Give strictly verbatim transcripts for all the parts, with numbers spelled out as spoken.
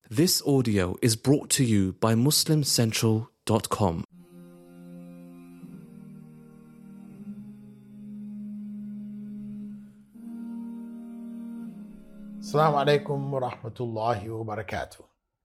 This audio is brought to you by Muslim Central dot com. Assalamu alaikum wa rahmatullahi wa barakatuh.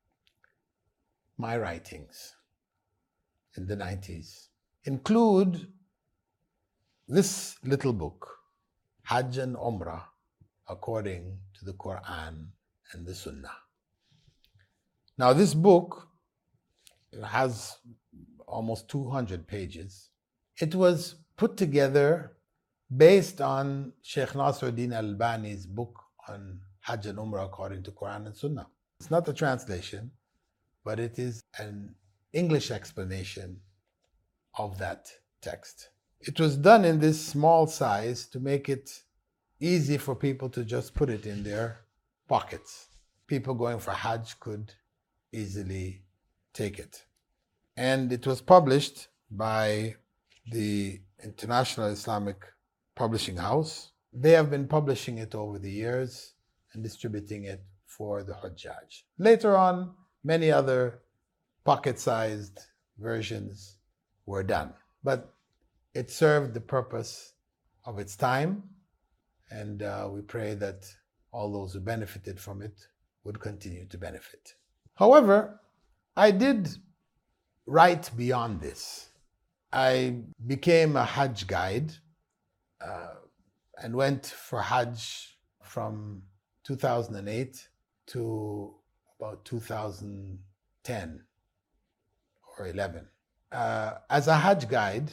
My writings in the nineties include this little book, Hajj and Umrah according to the Quran and the Sunnah. Now this book has almost two hundred pages. It was put together based on Sheikh Nasruddin Albani's book on Hajj and Umrah according to Quran and Sunnah. It's not a translation, but it is an English explanation of that text. It was done in this small size to make it easy for people to just put it in their pockets. People going for Hajj could easily take it. And it was published by the International Islamic Publishing House. They have been publishing it over the years and distributing it for the Hujjaj. Later on, many other pocket-sized versions were done, but it served the purpose of its time, and uh, we pray that all those who benefited from it would continue to benefit. However, I did write beyond this. I became a Hajj guide uh, and went for Hajj from two thousand eight to about two thousand ten or eleven. Uh, as a Hajj guide,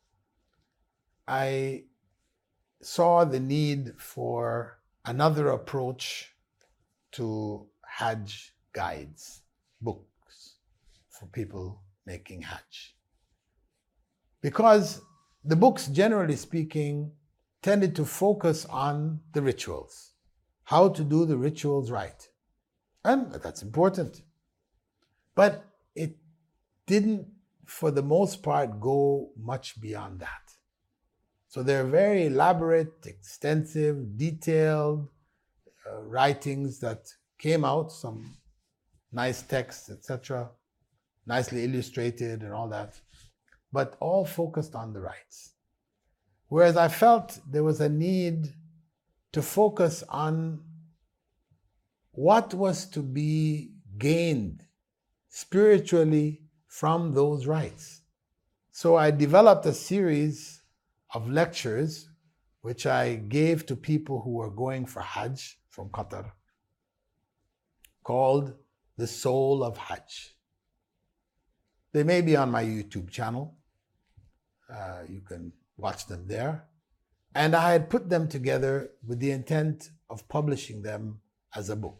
I saw the need for another approach to Hajj guides, books for people making Hajj. Because the books, generally speaking, tended to focus on the rituals, how to do the rituals right. And that's important. But it didn't, for the most part, go much beyond that. So they're very elaborate, extensive, detailed uh, writings that came out, some nice texts, et cetera, nicely illustrated and all that, but all focused on the rites. Whereas I felt there was a need to focus on what was to be gained spiritually from those rites. So I developed a series of lectures which I gave to people who were going for Hajj from Qatar, called The Soul of Hajj. They may be on my YouTube channel. Uh, you can watch them there. And I had put them together with the intent of publishing them as a book.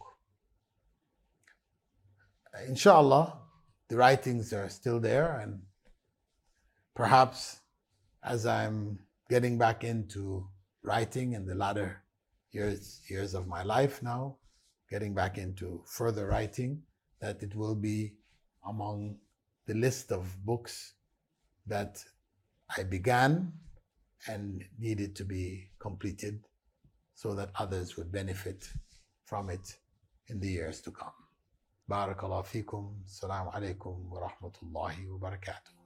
Inshallah, the writings are still there, and perhaps as I'm getting back into writing in the latter years, years of my life now, getting back into further writing, that it will be among the list of books that I began and needed to be completed so that others would benefit from it in the years to come. Barakallahu feekum. Assalamu alaikum wa rahmatullahi wa barakatuh.